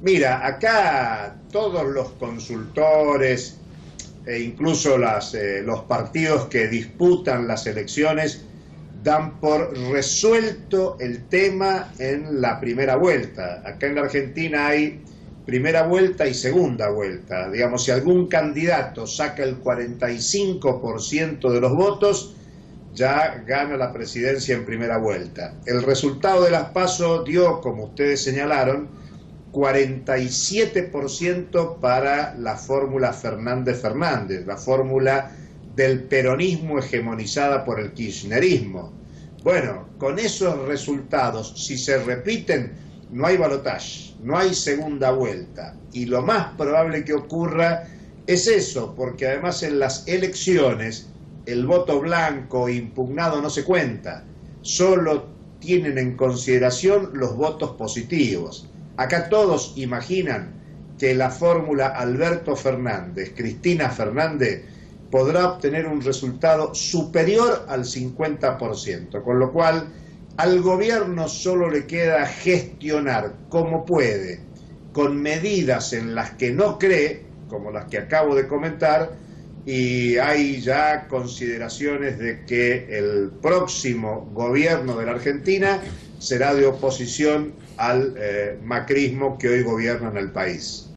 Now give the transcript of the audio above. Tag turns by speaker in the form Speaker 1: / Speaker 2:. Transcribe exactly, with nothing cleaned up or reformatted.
Speaker 1: Mira, acá todos los consultores e incluso las, eh, los partidos que disputan las elecciones dan por resuelto el tema en la primera vuelta. Acá en la Argentina hay primera vuelta y segunda vuelta. Digamos, si algún candidato saca el cuarenta y cinco por ciento de los votos, ya gana la presidencia en primera vuelta. El resultado de las PASO dio, como ustedes señalaron, cuarenta y siete por ciento para la fórmula Fernández-Fernández, la fórmula del peronismo hegemonizada por el kirchnerismo. Bueno, con esos resultados, si se repiten, no hay balotaje, no hay segunda vuelta. Y lo más probable que ocurra es eso, porque además en las elecciones el voto blanco impugnado no se cuenta, solo tienen en consideración los votos positivos. Acá todos imaginan que la fórmula Alberto Fernández, Cristina Fernández, podrá obtener un resultado superior al cincuenta por ciento, con lo cual al gobierno solo le queda gestionar como puede, con medidas en las que no cree, como las que acabo de comentar, y hay ya consideraciones de que el próximo gobierno de la Argentina será de oposición al eh, macrismo que hoy gobierna en el país.